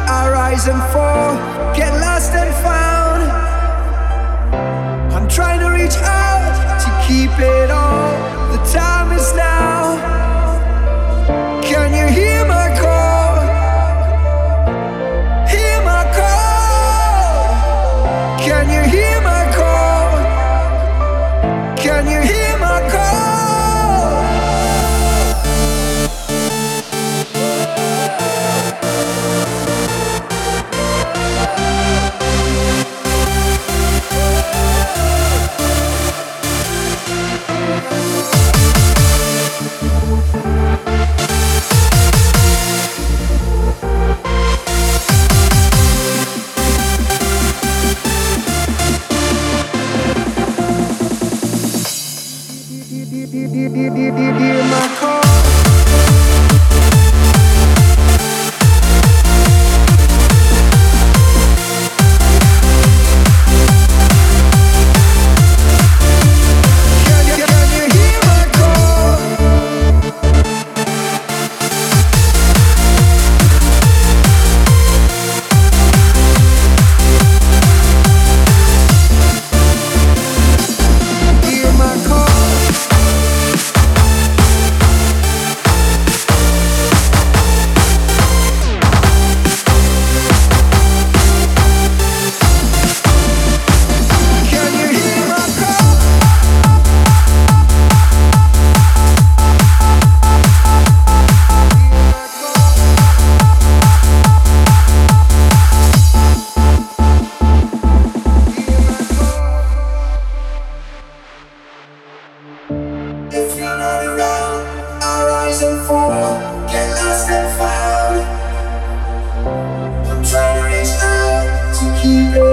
I rise and fall, get lost and found. I'm trying to reach out to keep it all. The time is now. Can you hear my call? Hear my call. Can you hear my call? Can you hear my call? Hear my call. If you're not around, I rise and fall, get lost and found. I'm trying to reach out to keep it